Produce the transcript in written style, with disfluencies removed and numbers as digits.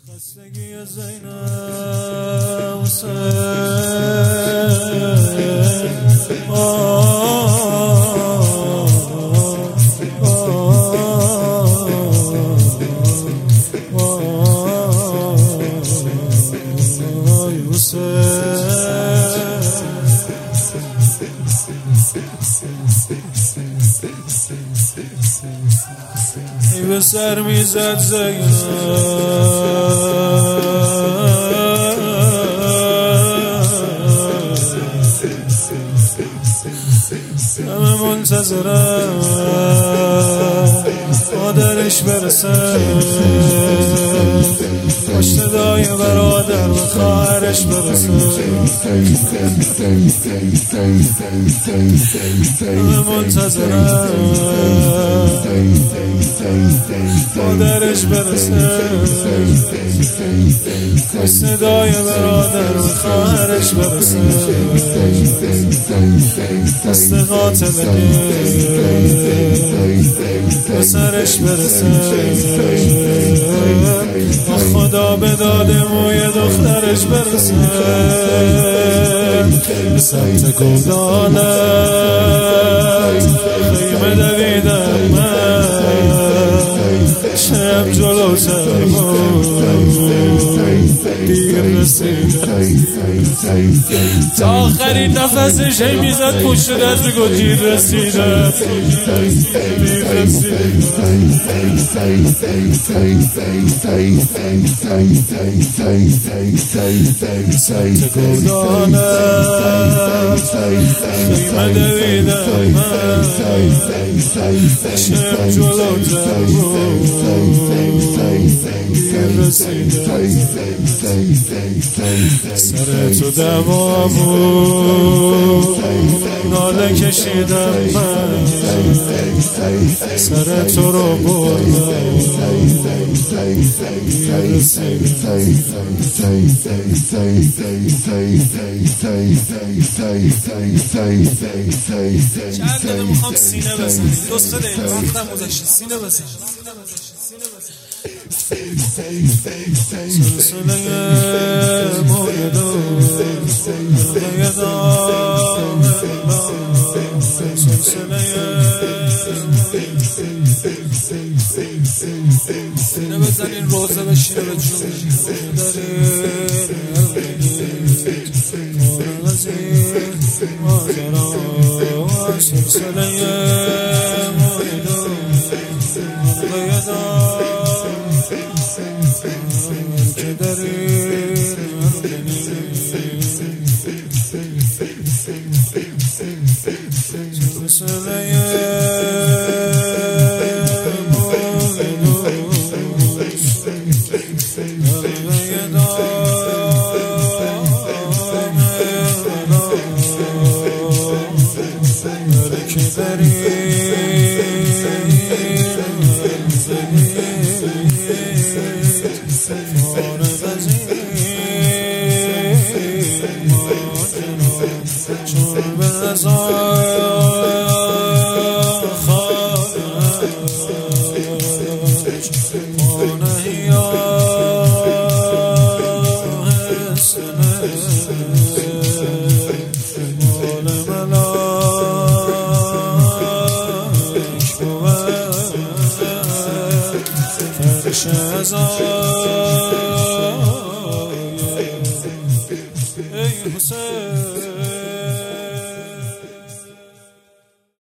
خستگی زینب ای به سر میزد همه منتظرم مادرش برسه پشت دای برادر و خواهرش برسه همه منتظرم مادرش برسه صدای برادر و خواهرش برسه دست قاتلگی به سرش برسه خدا به داد موی دخترش برسه به سمت گودالت خیمه دویدم من شب جلوتر دیر رسیدم تا آخرین نفسش هی میزد پشت دست بگو دیر رسیدم دیر رسیدم سمت گودالت خیمه دویدم من شب جلوتر سر تو دوا بود ناله کشیدم من سر تو رو بردم چند دقیقه میخوام سینه بزنیم دوست داریم وقتم گذشته سینه بزنیم سلسله موی دوست سلسله سینه بزنین روزه بشینه به جون سلسله موی دوست که دارین سلسله موی دوست که ای حسین